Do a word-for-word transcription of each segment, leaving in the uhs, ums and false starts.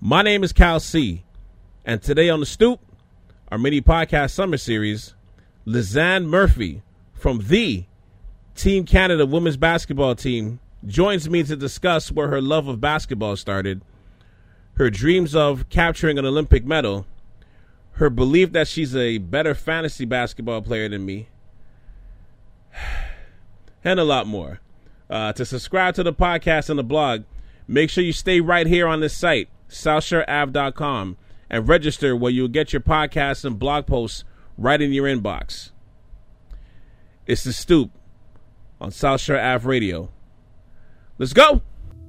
My name is Cal C, and today on The Stoop, our mini podcast summer series, Lisanne Murphy from the Team Canada women's basketball team joins me to discuss where her love of basketball started, her dreams of capturing an Olympic medal, her belief that she's a better fantasy basketball player than me, and a lot more. Uh, to subscribe to the podcast and the blog, make sure you stay right here on this site, south shore ave dot com, and register where you'll get your podcasts and blog posts right in your inbox. It's The Stoop on South Shore Ave Radio. Let's go!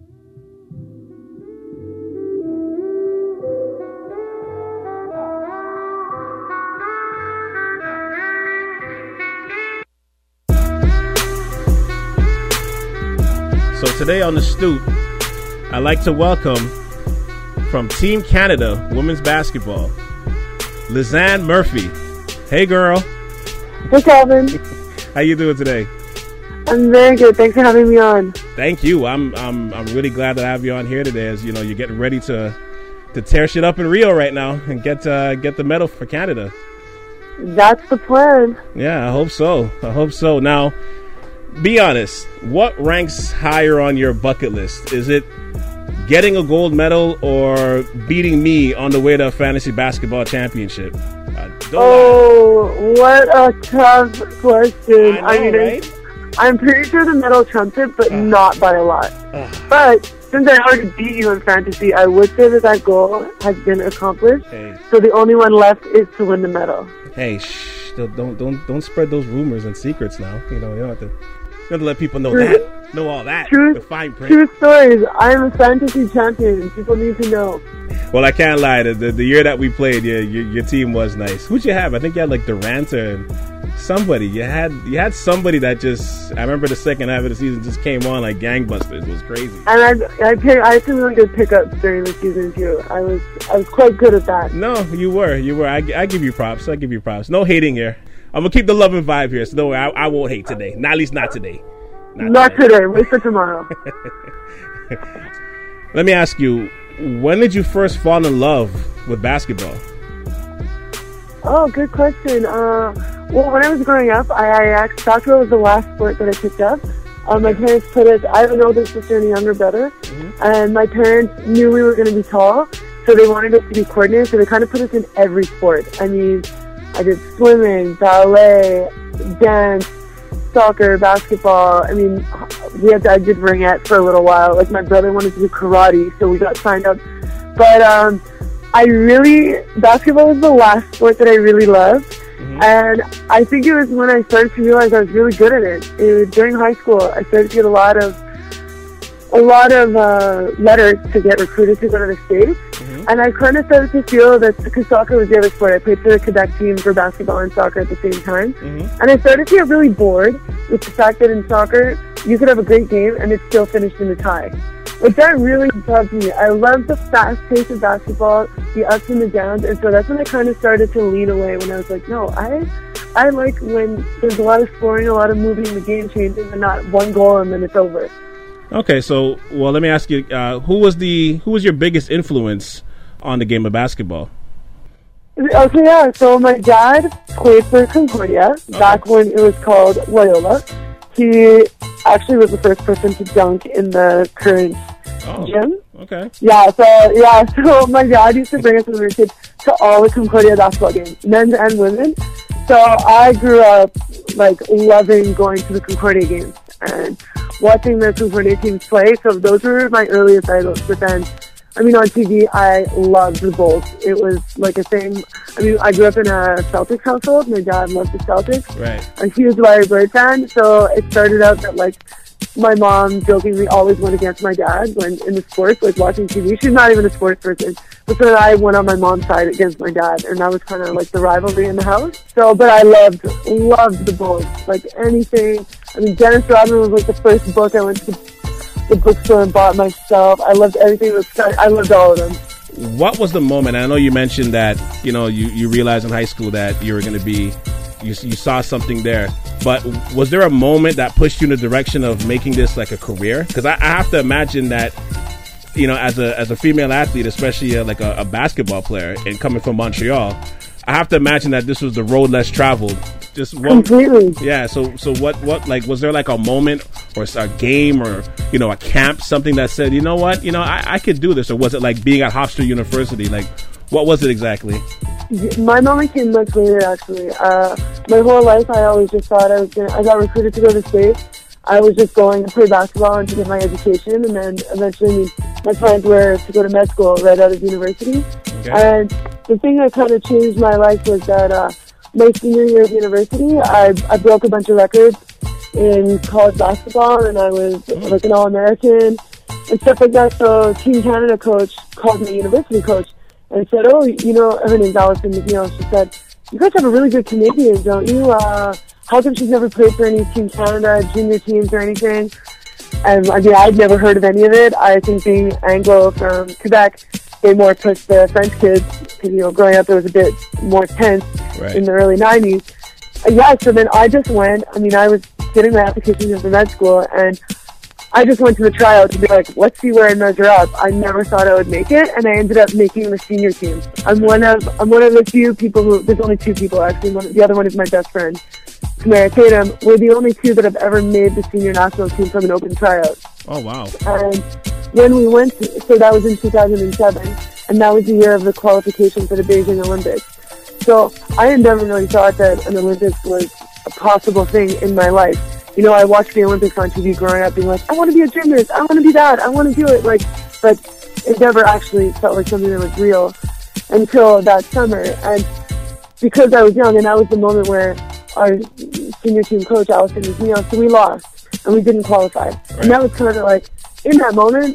So today on The Stoop, I'd like to welcome from Team Canada women's basketball, Lisanne Murphy. Hey, girl. Hey, Calvin. How you doing today? I'm very good. Thanks for having me on. Thank you. I'm I'm I'm really glad to have you on here today. As you know, you're getting ready to to tear shit up in Rio right now and get uh, get the medal for Canada. That's the plan. Yeah, I hope so. I hope so. Now, be honest. What ranks higher on your bucket list? Is it getting a gold medal or beating me on the way to a fantasy basketball championship? Uh, oh, what a tough question. I, know, I mean, right? I'm pretty sure the medal trumps it, but uh, not by a lot. Uh, but since I already beat you in fantasy, I would say that that goal has been accomplished. Hey. So the only one left is to win the medal. Hey, shh! Don't don't don't spread those rumors and secrets now. You know, you don't have to. You have to let people know True. that, know all that. True, the fine print. True stories. I'm a fantasy champion. People need to know. Well, I can't lie. The, the, the year that we played, yeah, your, your team was nice. Who'd you have? I think you had like Durant and somebody. You had you had somebody that just. I remember the second half of the season just came on like gangbusters. It was crazy. And I I, pick, I had some really good pickups during the season too. I was I was quite good at that. No, you were you were. I, I give you props. I give you props. No hating here. I'm gonna keep the love and vibe here. So no, I, I won't hate today. Not at least not today. Not, not today. today. Wait for tomorrow. Let me ask you, when did you first fall in love with basketball? Oh, good question. Uh, well, when I was growing up, I, I actually, soccer was the last sport that I picked up. Um, my parents put us, I have an older sister and a younger brother, mm-hmm. and my parents knew we were going to be tall, so they wanted us to be coordinated, so they kind of put us in every sport. I mean, I did swimming, ballet, dance, soccer, basketball. I mean, we had to, I did ringette for a little while. Like, my brother wanted to do karate, so we got signed up. But um, I really, basketball was the last sport that I really loved. Mm-hmm. And I think it was when I started to realize I was really good at it. It was during high school. I started to get a lot of a lot of uh, letters to get recruited to go to the States. Mm-hmm. And I kind of started to feel that, because soccer was the other sport, I played for the cadet team for basketball and soccer at the same time. Mm-hmm. And I started to get really bored with the fact that in soccer, you could have a great game and it's still finished in a tie. Like, that really bugged me. I love the fast pace of basketball, the ups and the downs, and so that's when I kind of started to lean away, when I was like, no, I I like when there's a lot of scoring, a lot of moving, the game changes, and not one goal and then it's over. Okay, so, well, let me ask you, uh, who was the who was your biggest influence on the game of basketball? Okay, yeah, so my dad played for Concordia okay. back when it was called Loyola. He actually was the first person to dunk in the current oh, gym. Okay. Yeah, so, yeah, so my dad used to bring us when we were kids to all the Concordia basketball games, men's and women. So I grew up, like, loving going to the Concordia games and watching the Concordia teams play. So those were my earliest idols. But then, I mean, on T V, I loved the Bulls. It was like a thing. I mean, I grew up in a Celtics household. My dad loved the Celtics. Right. A huge Larry Bird fan. So it started out that, like, my mom jokingly always went against my dad when in the sports, like watching T V. She's not even a sports person. But so I went on my mom's side against my dad, and that was kind of like the rivalry in the house. So, but I loved, loved the Bulls. Like, anything. I mean, Dennis Rodman was like the first book I went to the, the bookstore and bought myself. I loved everything. That was, I loved all of them. What was the moment? I know you mentioned that, you know, you, you realized in high school that you were going to be, you, you saw something there. But was there a moment that pushed you in the direction of making this like a career? Because I, I have to imagine that you know, as a as a female athlete, especially uh, like a, a basketball player, and coming from Montreal, I have to imagine that this was the road less traveled. Just one, completely. Yeah. So so what what like was there like a moment or a game or you know a camp, something that said, you know what, you know I, I could do this, or was it like being at Hofstra University? Like, what was it exactly? My moment came much later, actually. Uh, my whole life, I always just thought I was gonna. I got recruited to go to state. I was just going to play basketball and to get my education, and then eventually my plans were to go to med school right out of university. Okay. And the thing that kind of changed my life was that uh, my senior year of university, I, I broke a bunch of records in college basketball, and I was mm. like an All-American and stuff like that. So Team Canada coach called me university coach and said, oh, you know, her name's Allison McNeil. She said, you guys have a really good Canadian, don't you? Uh, how come she's never played for any Team Canada junior teams or anything? And I mean, I'd never heard of any of it. I think being Anglo from Quebec, they more pushed the French kids because, you know, growing up it was a bit more tense right. in the early nineties. Uh, yeah, so then I just went. I mean, I was getting my application into med school, and I just went to the tryout to be like, let's see where I measure up. I never thought I would make it, and I ended up making the senior team. I'm one of I'm one of the few people who. There's only two people actually. One, the other one is my best friend, Tamara Tatum. We're the only two that have ever made the senior national team from an open tryout. Oh wow! And when we went, to, so that was in two thousand seven, and that was the year of the qualification for the Beijing Olympics. So I had never really thought that an Olympics was a possible thing in my life. You know, I watched the Olympics on T V growing up being like, I want to be a gymnast, I want to be that, I want to do it. Like, but it never actually felt like something that was real until that summer. And because I was young, and that was the moment where our senior team coach, Allison McNeil, so we lost and we didn't qualify. Right. And that was kind of like, in that moment,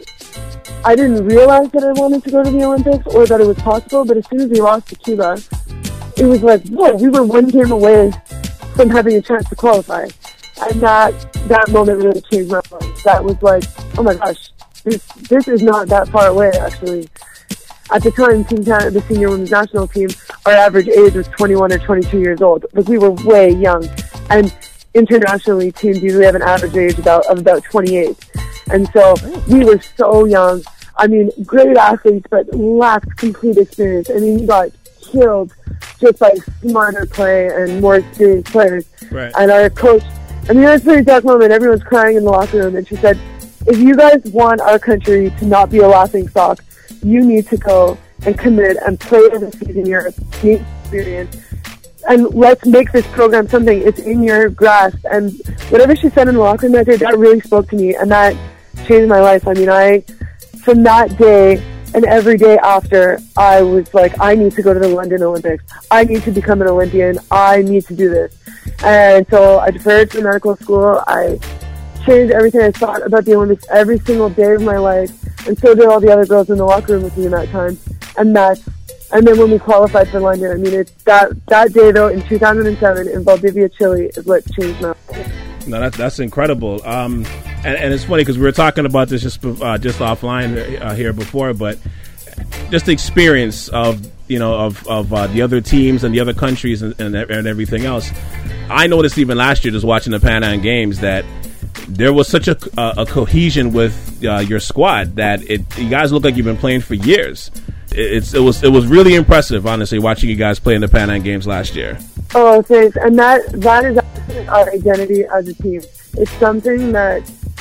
I didn't realize that I wanted to go to the Olympics or that it was possible, but as soon as we lost to Cuba, it was like, whoa, we were one game away from having a chance to qualify. And that that moment really changed my life. That was like, oh my gosh, this this is not that far away, actually. At the time, Team Canada, the senior women's national team, our average age was twenty-one or twenty-two years old. Like, we were way young. And internationally, teams usually have an average age about of about twenty-eight. And so we were so young. I mean, great athletes, but lacked complete experience. I mean, you got killed just by smarter play and more experienced players. Right. And our coach, I mean, it was a pretty dark moment. Everyone's crying in the locker room, and she said, if you guys want our country to not be a laughing stock, you need to go and commit and play every season your team experience. And let's make this program something. It's in your grasp. And whatever she said in the locker room that day, that really spoke to me, and that changed my life. I mean, I, from that day and every day after, I was like, I need to go to the London Olympics. I need to become an Olympian. I need to do this. And so I deferred to medical school. I changed everything I thought about the Olympics every single day of my life. And so did all the other girls in the locker room with me in that time. And that's, and then when we qualified for London, I mean, it's that, that day though, in two thousand seven in Valdivia, Chile, is what changed my life. No, that's, that's incredible. Um, and, and it's funny because we were talking about this just, uh, just offline uh, here before, but just the experience of, you know, of, of uh, the other teams and the other countries and, and, and everything else. I noticed even last year just watching the Pan Am Games that there was such a, a, a cohesion with uh, your squad that it you guys look like you've been playing for years. It, it's it was it was really impressive, honestly, watching you guys play in the Pan Am Games last year. Oh, thanks. And that that is our identity as a team. It's something that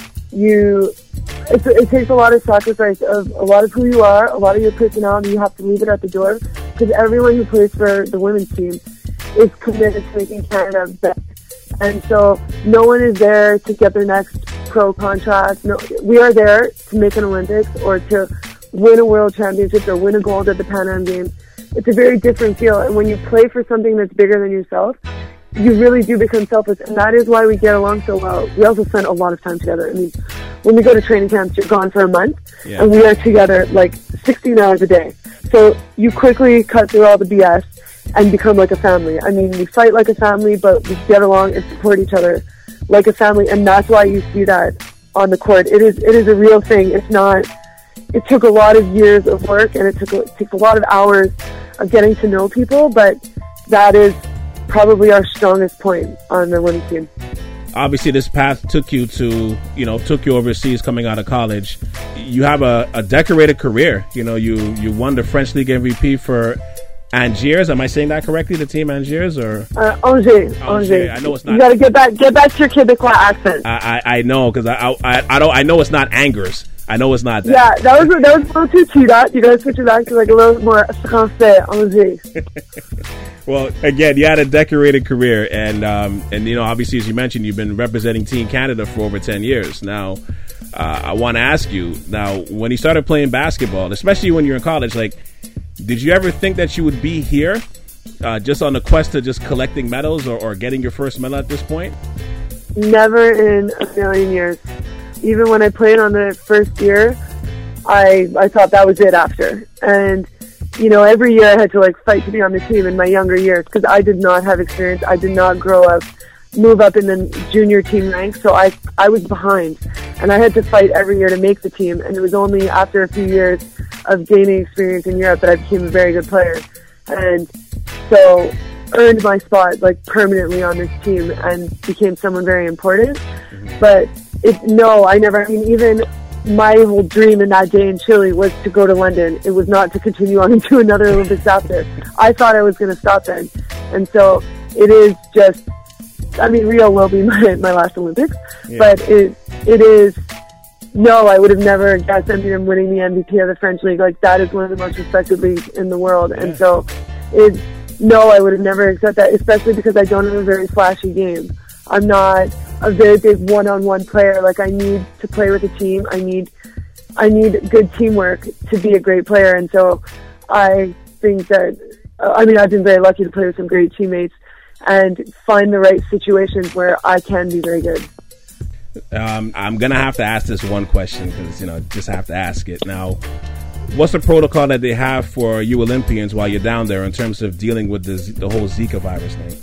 you. It, it takes a lot of sacrifice of a lot of who you are, a lot of your personality. You have to leave it at the door because everyone who plays for the women's team is committed to making Canada better. And so no one is there to get their next pro contract. No, we are there to make an Olympics or to win a world championship or win a gold at the Pan Am Games. It's a very different feel. And when you play for something that's bigger than yourself, you really do become selfless. And that is why we get along so well. We also spend a lot of time together. I mean, when we go to training camps, you're gone for a month, yeah. and we are together like sixteen hours a day. So you quickly cut through all the B S and become like a family. I mean, we fight like a family, but we get along and support each other like a family, and that's why you see that on the court. It is it is a real thing. It's not. It took a lot of years of work, and it took it takes a lot of hours of getting to know people, but that is probably our strongest point on the women's team. obviously this path took you to, you know, took you overseas coming out of college. You have a, a decorated career. You know, you, you won the French League M V P for Angers. Am I saying that correctly? The team Angers or uh, Angers? Angers. Angers. I know it's not. You got to get back, get back to your Quebecois accent. I, I, I know because I, I, I don't. I know it's not Angers. I know it's not that. Yeah, that was that was a little too too that. You got to switch it back to like a little more français, Angers. Well, again, you had a decorated career, and um, and you know, obviously, as you mentioned, you've been representing Team Canada for over ten years now. Uh, I want to ask you now, when you started playing basketball, especially when you're in college, like, did you ever think that you would be here, uh, just on the quest to just collecting medals or, or getting your first medal at this point? Never in a million years. Even when I played on the first year, I I thought that was it after. And you know, every year I had to like fight to be on the team in my younger years because I did not have experience. I did not grow up, move up in the junior team ranks, so I I was behind, and I had to fight every year to make the team. And it was only after a few years of gaining experience in Europe that I became a very good player, and so earned my spot like permanently on this team and became someone very important. Mm-hmm. But it no, I never. I mean, even my whole dream in that day in Chile was to go to London. It was not to continue on into another Olympics after. I thought I was going to stop then. And so it is just, I mean, Rio will be my, my last Olympics, yeah. but it it is, no, I would have never guessed. I mean, I'm winning the M V P of the French League. Like, that is one of the most respected leagues in the world. Yeah. And so it, no, I would have never accepted that, especially because I don't have a very flashy game. I'm not a very big one-on-one player. Like, I need to play with a team. I need, I need good teamwork to be a great player. And so I think that, uh, I mean, I've been very lucky to play with some great teammates and find the right situations where I can be very good. Um, I'm going to have to ask this one question because, you know, just have to ask it. Now, what's the protocol that they have for you Olympians while you're down there in terms of dealing with the, the whole Zika virus thing?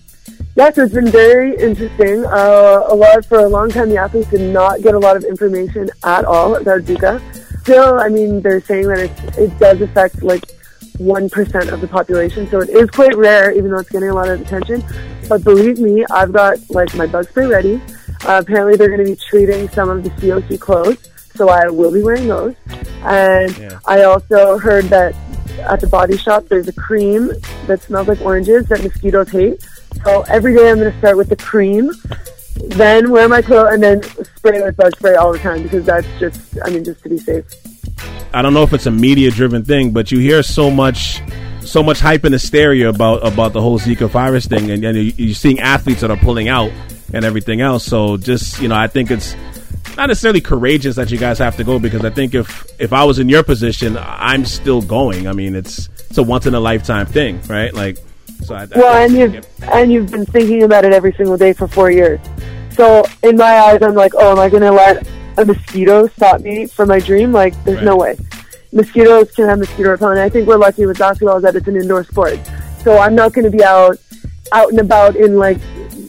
Yes, it's been very interesting. Uh, a lot for a long time, the athletes did not get a lot of information at all about Zika. Still, I mean, they're saying that it it does affect like one percent of the population, so it is quite rare, even though it's getting a lot of attention. But believe me, I've got like my bug spray ready. Uh, apparently, they're going to be treating some of the C O C clothes, so I will be wearing those. And yeah. I also heard that at the Body Shop, there's a cream that smells like oranges that mosquitoes hate. So every day I'm going to start with the cream, then wear my coat, and then spray with bug spray all the time because that's just, I mean, just to be safe. I don't know if it's a media-driven thing, but you hear so much so much hype and hysteria about, about the whole Zika virus thing, and, and you're seeing athletes that are pulling out and everything else. So just, you know, I think it's not necessarily courageous that you guys have to go because I think if, if I was in your position, I'm still going. I mean, it's it's a once-in-a-lifetime thing, right? Like, So I, well, I, and you've yep. and you've been thinking about it every single day for four years. So in my eyes, I'm like, oh, am I going to let a mosquito stop me from my dream? Like, there's right. no way. Mosquitoes can have mosquito repellent. I think we're lucky with basketball that it's an indoor sport. So I'm not going to be out, out and about in like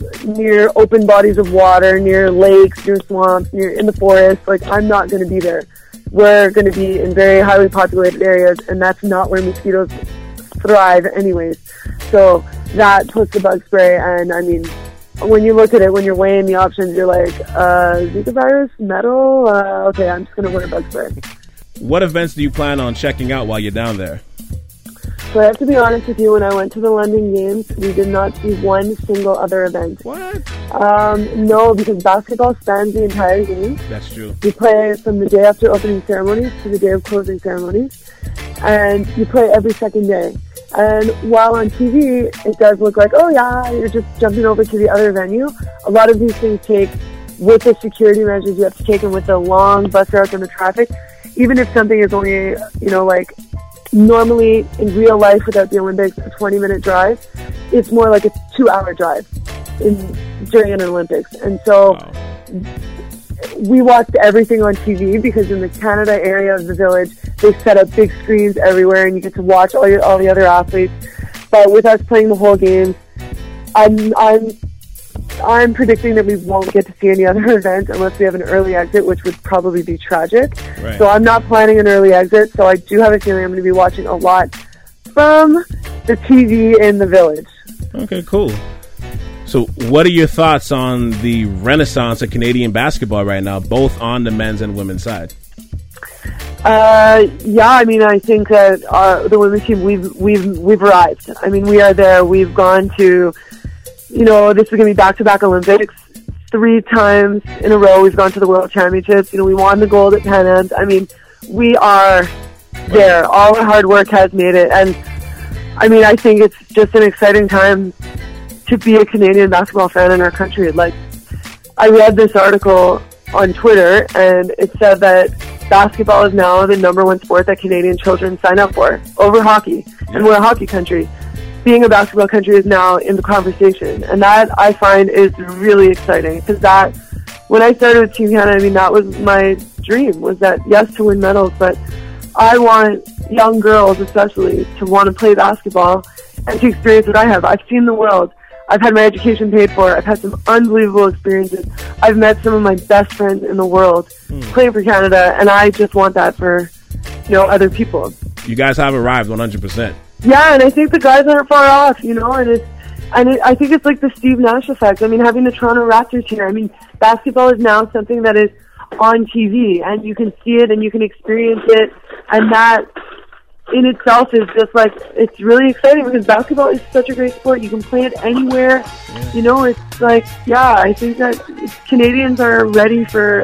near open bodies of water, near lakes, near swamps, near in the forest. Like, I'm not going to be there. We're going to be in very highly populated areas, and that's not where mosquitoes thrive anyways. So that plus the bug spray, and I mean, when you look at it, when you're weighing the options, you're like, uh, Zika virus, metal, uh, okay, I'm just going to wear bug spray. What events do you plan on checking out while you're down there? So I have to be honest with you, when I went to the London Games, we did not see one single other event. What? Um, no, because basketball spans the entire game. That's true. You play from the day after opening ceremonies to the day of closing ceremonies, and you play every second day. And while on T V, it does look like, oh yeah, you're just jumping over to the other venue. A lot of these things take, with the security measures you have to take and with the long bus routes and the traffic, even if something is only, you know, like normally in real life without the Olympics, a twenty minute drive, it's more like a two hour drive in, during an Olympics. And so wow. we watched everything on T V because in the Canada area of the village, they set up big screens everywhere and you get to watch all your, all the other athletes. But with us playing the whole game, I'm, I'm, I'm predicting that we won't get to see any other events unless we have an early exit, which would probably be tragic. Right. So I'm not planning an early exit. So I do have a feeling I'm going to be watching a lot from the T V in the village. Okay, cool. So what are your thoughts on the renaissance of Canadian basketball right now, both on the men's and women's side? Uh, yeah, I mean, I think that our, the women's team, we've, we've, we've arrived. I mean, we are there. We've gone to, you know, this is going to be back-to-back Olympics. Three times in a row, we've gone to the World Championships. You know, we won the gold at Pan Ams. I mean, we are there. All our hard work has made it. And, I mean, I think it's just an exciting time to be a Canadian basketball fan in our country. Like, I read this article on Twitter, and it said that basketball is now the number one sport that Canadian children sign up for over hockey. Yeah. And we're a hockey country. Being a basketball country is now in the conversation. And that, I find, is really exciting. Because that, when I started with Team Canada, I mean, that was my dream, was that, yes, to win medals, but I want young girls, especially, to want to play basketball and to experience what I have. I've seen the world. I've had my education paid for. I've had some unbelievable experiences. I've met some of my best friends in the world mm. playing for Canada, and I just want that for, you know, other people. You guys have arrived one hundred percent. Yeah, and I think the guys aren't far off, you know, and it's, and it, I think it's like the Steve Nash effect. I mean, having the Toronto Raptors here, I mean, basketball is now something that is on T V, and you can see it and you can experience it, and that in itself is just like, it's really exciting because basketball is such a great sport. You can play it anywhere. Yeah. You know, it's like, yeah, I think that Canadians are ready for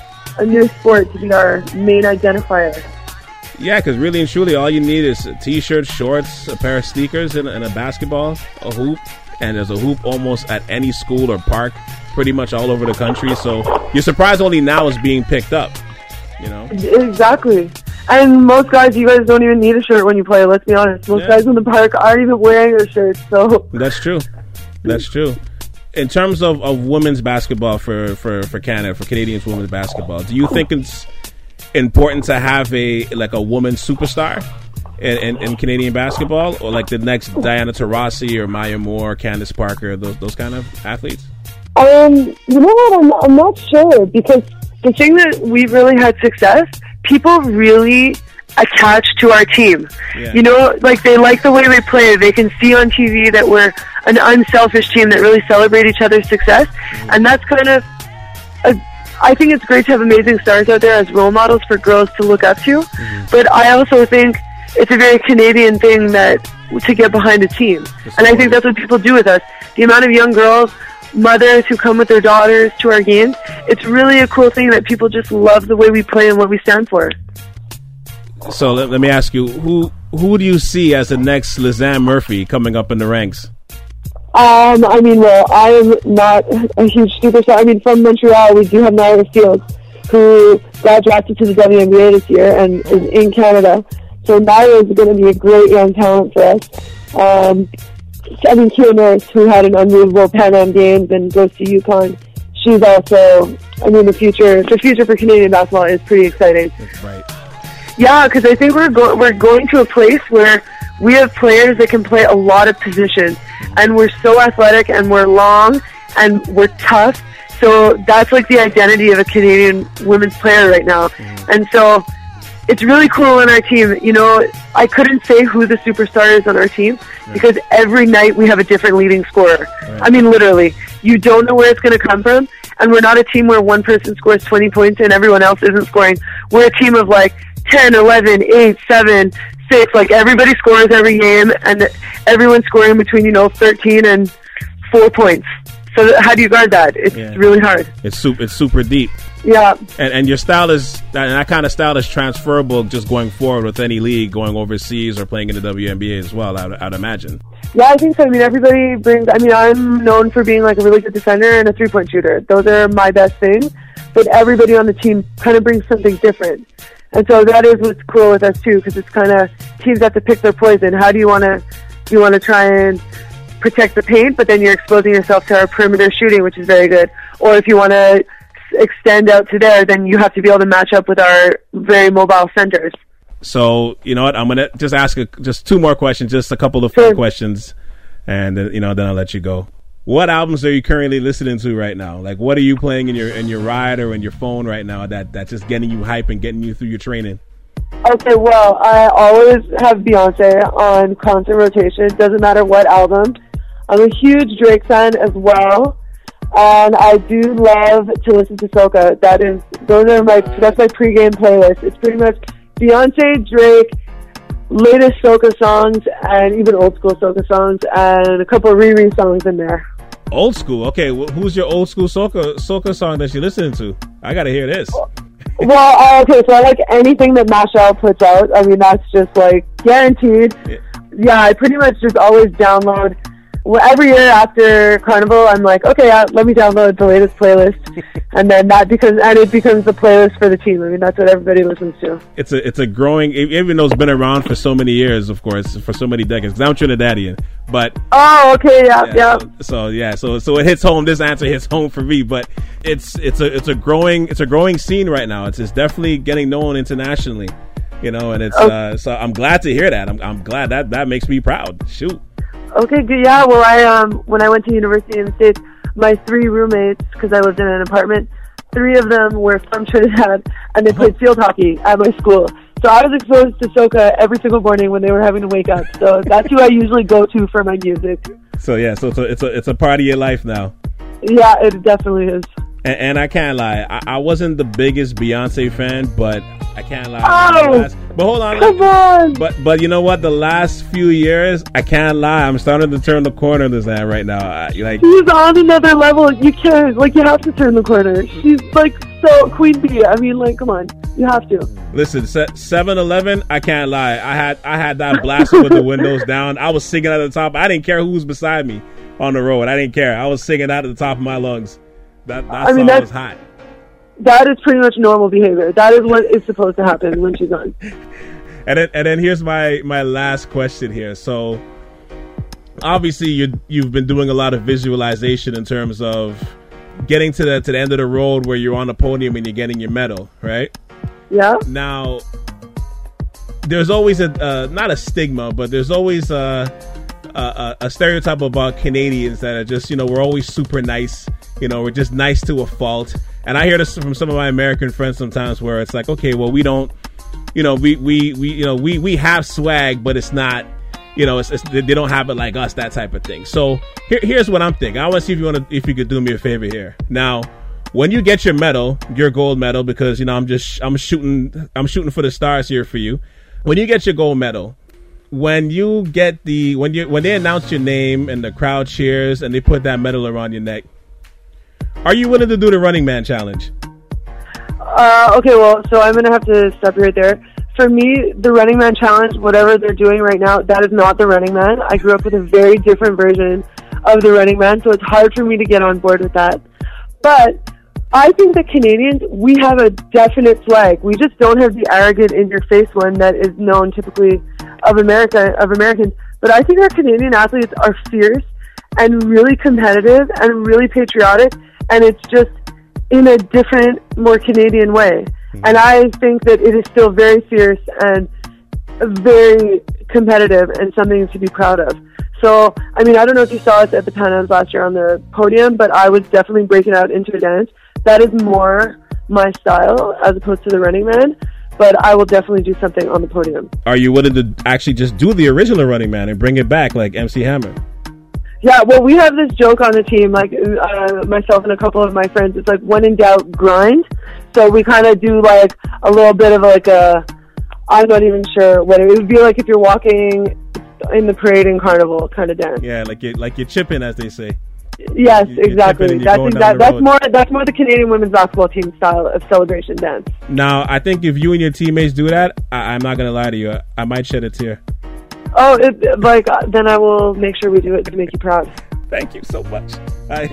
a new sport to be our main identifier. Yeah, because really and truly, all you need is a t-shirt, shorts, a pair of sneakers, and, and a basketball, a hoop. And there's a hoop almost at any school or park, pretty much all over the country. So you're surprised only now it's being picked up, you know? Exactly. And most guys, you guys don't even need a shirt when you play, let's be honest. Most yeah. guys in the park aren't even wearing their shirts, so... That's true. That's true. In terms of, of women's basketball for, for, for Canada, for Canadians women's basketball, do you think it's important to have a like a woman superstar in, in, in Canadian basketball, or like the next Diana Taurasi or Maya Moore, Candace Parker, those those kind of athletes? Um, you know what? I'm, I'm not sure, because the thing that we've really had success, people really attach to our team. Yeah. You know, like they like the way we play. They can see on T V that we're an unselfish team that really celebrate each other's success, mm-hmm. and that's kind of a, I think it's great to have amazing stars out there as role models for girls to look up to, mm-hmm. but I also think it's a very Canadian thing that to get behind a team. That's and I think that's what people do with us. The amount of young girls, mothers who come with their daughters to our games, it's really a cool thing that people just love the way we play and what we stand for. So let, let me ask you, who who do you see as the next Lisanne Murphy coming up in the ranks? Um, I mean, well, I am not a huge superstar. I mean, from Montreal, we do have Nyla Fields, who got drafted to the W N B A this year and is in Canada. So Nyla is going to be a great young talent for us. Um, I mean, Kia Nurse, who had an unbelievable Pan Am Games and goes to UConn. She's also, I mean, the future, the future for Canadian basketball is pretty exciting. That's right. Yeah, because I think we're go- we're going to a place where we have players that can play a lot of positions, and we're so athletic, and we're long, and we're tough. So that's like the identity of a Canadian women's player right now. Mm-hmm. And so it's really cool on our team. You know, I couldn't say who the superstar is on our team right. because every night we have a different leading scorer. Right. I mean, literally, you don't know where it's going to come from, and we're not a team where one person scores twenty points and everyone else isn't scoring. We're a team of like ten, eleven, eight, seven, six, like everybody scores every game, and everyone's scoring between, you know, thirteen and four points. So how do you guard that? It's yeah. really hard. It's super, it's super deep. Yeah. And and your style is, and that kind of style is transferable just going forward with any league, going overseas or playing in the W N B A as well, I'd, I'd imagine. Yeah, I think so. I mean, everybody brings, I mean, I'm known for being like a really good defender and a three-point shooter. Those are my best things. But everybody on the team kind of brings something different. And so that is what's cool with us too, because it's kind of, teams have to pick their poison. How do you want to, you want to try and protect the paint, but then you're exposing yourself to our perimeter shooting, which is very good. Or if you want to extend out to there, then you have to be able to match up with our very mobile centers. So, you know what, I'm going to just ask a, just two more questions, just a couple of sure. fun questions, and then, you know, then I'll let you go. What albums are you currently listening to right now? Like, what are you playing in your in your ride or in your phone right now that that's just getting you hype and getting you through your training? Okay, well, I always have Beyonce on constant rotation. It doesn't matter what album. I'm a huge Drake fan as well. And I do love to listen to soca. That is, those are my, that's my pregame playlist. It's pretty much Beyonce, Drake, latest soca songs, and even old school soca songs, and a couple of Riri songs in there. Old school? Okay, well, who's your old school soca soca song that you're listening to? I gotta hear this. Well, uh, okay, so I like anything that Mashal puts out. I mean, that's just like guaranteed. Yeah, yeah I pretty much just always download. Well, every year after Carnival, I'm like, okay, uh, let me download the latest playlist, and then that becomes and it becomes the playlist for the team. I mean, that's what everybody listens to. It's a it's a growing, even though it's been around for so many years, of course, for so many decades. 'Cause I'm Trinidadian, but oh, okay, yeah, yeah. yeah. So, so yeah, so so it hits home. This answer hits home for me, but it's it's a it's a growing it's a growing scene right now. It's it's definitely getting known internationally, you know, and it's okay. uh, so I'm glad to hear that. I'm I'm glad that that makes me proud. Shoot. Okay, good. Yeah, well, I um when I went to university in the States, my three roommates, because I lived in an apartment, three of them were from Trinidad, and they played field hockey at my school. So I was exposed to soca every single morning when they were having to wake up. So that's who I usually go to for my music. So yeah, so, so it's a it's a part of your life now. Yeah, it definitely is. And, and I can't lie, I, I wasn't the biggest Beyonce fan, but I can't lie. Oh, last, but hold on, come on. But but you know what? The last few years, I can't lie, I'm starting to turn the corner this that right now. I, like she's on another level. You can't like you have to turn the corner. She's like so Queen Bee. I mean, like, come on, you have to. Listen, seven eleven, I can't lie. I had I had that blasting with the windows down. I was singing at the top. I didn't care who was beside me on the road. I didn't care. I was singing out at the top of my lungs. That, that I mean, song was hot. That is pretty much normal behavior. That is what is supposed to happen when she's on. And then, and then here's my, my last question here. So, obviously, you you've been doing a lot of visualization in terms of getting to the to the end of the road where you're on the podium and you're getting your medal, right? Yeah. Now, there's always a uh, not a stigma, but there's always a, a a stereotype about Canadians that are just, you know, we're always super nice. You know, we're just nice to a fault. And I hear this from some of my American friends sometimes where it's like, okay, well, we don't, you know, we, we, we you know, we, we have swag, but it's not, you know, it's, it's, they don't have it like us, that type of thing. So here, here's what I'm thinking. I want to see if you want to, if you could do me a favor here. Now, when you get your medal, your gold medal, because, you know, I'm just, I'm shooting, I'm shooting for the stars here for you. When you get your gold medal, when you get the, when you, when they announce your name and the crowd cheers and they put that medal around your neck, are you willing to do the Running Man challenge? Uh, okay, well, so I'm going to have to stop you right there. For me, the Running Man challenge, whatever they're doing right now, that is not the Running Man. I grew up with a very different version of the Running Man, so it's hard for me to get on board with that. But I think that Canadians, we have a definite swag. We just don't have the arrogant, in-your-face one that is known typically of America, of Americans. But I think our Canadian athletes are fierce and really competitive and really patriotic. And it's just in a different, more Canadian way. Mm-hmm. And I think that it is still very fierce and very competitive and something to be proud of. So, I mean, I don't know if you saw us at the Pan Ams last year on the podium, but I was definitely breaking out into a dance. That is more my style as opposed to the Running Man. But I will definitely do something on the podium. Are you willing to actually just do the original Running Man and bring it back like M C Hammer? Yeah, well, we have this joke on the team, like uh, myself and a couple of my friends. It's like, when in doubt, grind. So we kind of do like a little bit of like a, I'm not even sure what it would be like if you're walking in the parade in Carnival kind of dance. Yeah, like you like you're chipping, as they say. Yes, you, exactly. That's exactly that's more that's more the Canadian women's basketball team style of celebration dance. Now, I think if you and your teammates do that, I, I'm not gonna lie to you, I, I might shed a tear. Oh, it, like, uh, then I will make sure we do it to make you proud. Thank you so much. I,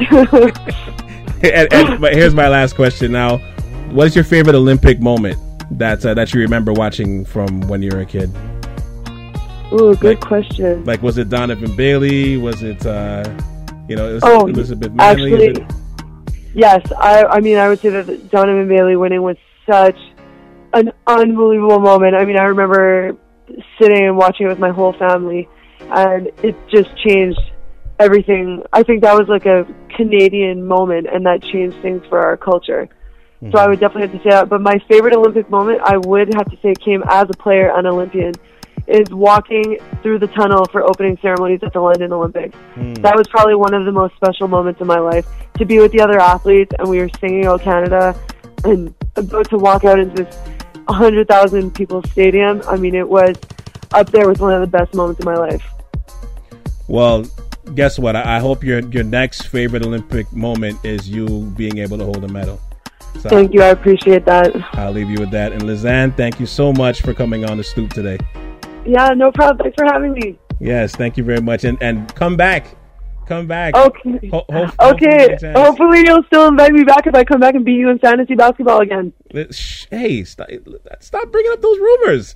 and, and, but here's my last question now. What is your favorite Olympic moment that, uh, that you remember watching from when you were a kid? Ooh, good like, question. Like, was it Donovan Bailey? Was it, uh, you know, was oh, Elizabeth Manley? Actually, it... yes. I, I mean, I would say that Donovan Bailey winning was such an unbelievable moment. I mean, I remember sitting and watching it with my whole family, and it just changed everything. I think that was like a Canadian moment, and that changed things for our culture. Mm-hmm. So I would definitely have to say that. But my favorite Olympic moment, I would have to say, came as a player and Olympian, is walking through the tunnel for opening ceremonies at the London Olympics. Mm. That was probably one of the most special moments of my life, to be with the other athletes, and we were singing "O Canada," and about to walk out into this one hundred thousand people stadium. I mean, it was up there with one of the best moments of my life. Well, guess what? I, I hope your your next favorite Olympic moment is you being able to hold a medal. So thank you. I appreciate that. I'll leave you with that. And Lisanne, thank you so much for coming on The Stoop today. Yeah, no problem. Thanks for having me. Yes, thank you very much. And and come back. Come back. Okay. Ho- ho- okay. Hopefully, hopefully you'll still invite me back if I come back and beat you in fantasy basketball again. Hey, stop, stop bringing up those rumors.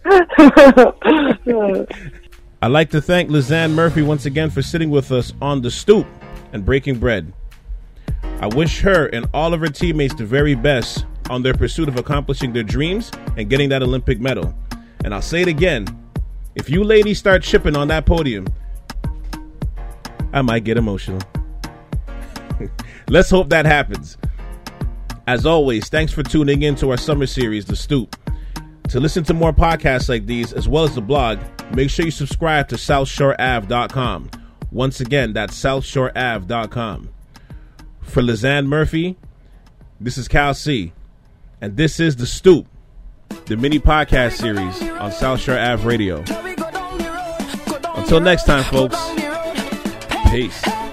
I'd like to thank Lisanne Murphy once again for sitting with us on The Stoop and breaking bread. I wish her and all of her teammates the very best on their pursuit of accomplishing their dreams and getting that Olympic medal. And I'll say it again, if you ladies start chipping on that podium, I might get emotional. Let's hope that happens. As always, thanks for tuning in to our summer series, The Stoop. To listen to more podcasts like these, as well as the blog, make sure you subscribe to south shore ave dot com. Once again, that's south shore ave dot com. For Lisanne Murphy, this is Cal C. And this is The Stoop, the mini podcast series on South Shore Ave Radio. Until next time, folks. Peace.